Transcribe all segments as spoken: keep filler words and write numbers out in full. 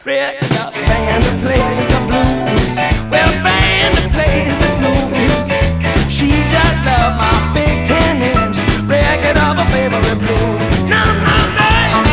Red got a band that plays the blues. Well, a band that plays the blues. She just loved my big ten inch record of her favorite blues. No, no, no.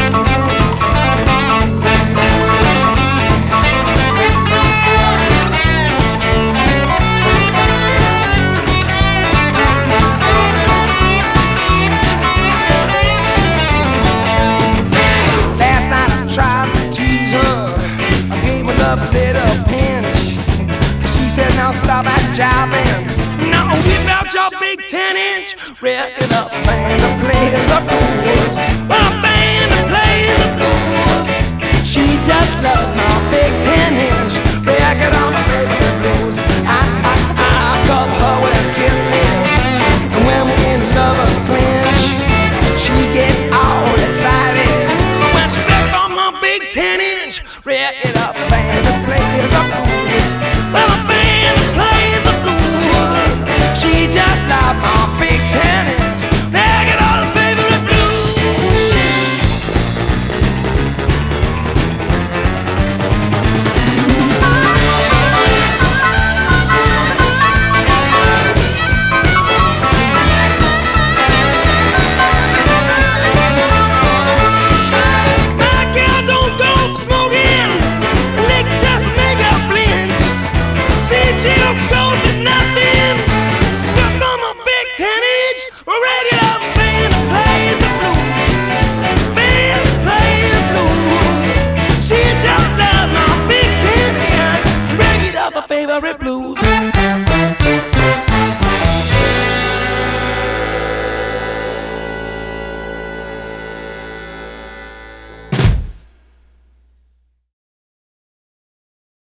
Last night I tried to tease her. I gave her a little pinch. She said, now stop that jiving. Now whip out your big ten inch record up, band that plays the blues. Well, a band that plays the blues. She just loves my big ten inch record on my favorite blues. I, I, I cover her with kisses, and when we in lovers clinch, she gets all excited when she flips on my big ten inch record up, band that plays the blues. Well, a band that plays the blues. She just like my big ten inch record on her favorite blues. My girl don't go for smoking, lick just make her flinch. See, she don't go for nothing. Suck on my big ten inch regular band that plays the blues. Band that plays the blues. She just loves my big ten inch record of her favorite blues.